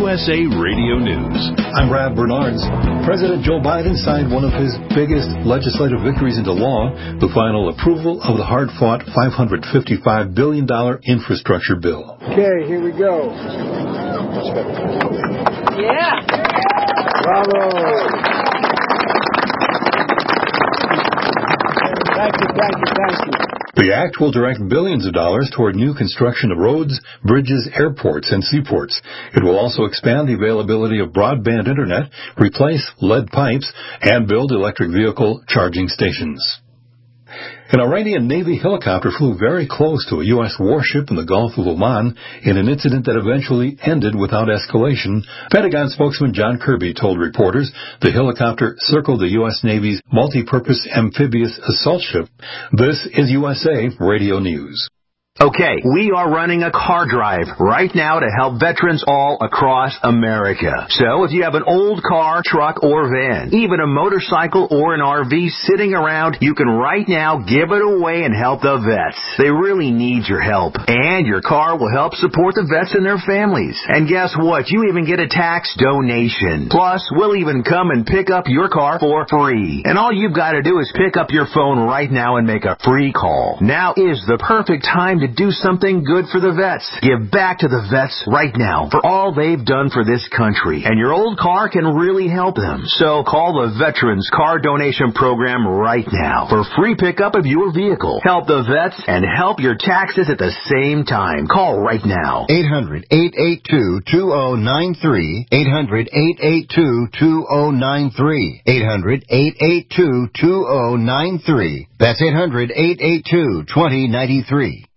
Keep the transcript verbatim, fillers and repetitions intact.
S A Radio News. I'm Brad Bernards. President Joe Biden signed one of his biggest legislative victories into law, the final approval of the hard-fought five hundred fifty-five billion dollars infrastructure bill. Okay, here we go. Yeah. Bravo. Thank you, thank you, thank you. The act will direct billions of dollars toward new construction of roads, bridges, airports, and seaports. It will also expand the availability of broadband internet, replace lead pipes, and build electric vehicle charging stations. An Iranian Navy helicopter flew very close to a U S warship in the Gulf of Oman in an incident that eventually ended without escalation. Pentagon spokesman John Kirby told reporters the helicopter circled the U S Navy's multi-purpose amphibious assault ship. This is U S A Radio News. Okay, we are running a car drive right now to help veterans all across America. So if you have an old car, truck, or van, even a motorcycle or an R V sitting around, you can right now give it away and help the vets. They really need your help. And your car will help support the vets and their families. And guess what? You even get a tax donation. Plus, we'll even come and pick up your car for free. And all you've got to do is pick up your phone right now and make a free call. Now is the perfect time to do something good for the vets. Give back to the vets right now for all they've done for this country. And your old car can really help them. So call the Veterans Car Donation Program right now for free pickup of your vehicle. Help the vets and help your taxes at the same time. Call right now. eight hundred, eight eight two, two oh nine three. eight hundred, eight eight two, two oh nine three. eight hundred, eight eight two, two oh nine three. That's eight hundred, eight eight two, two oh nine three.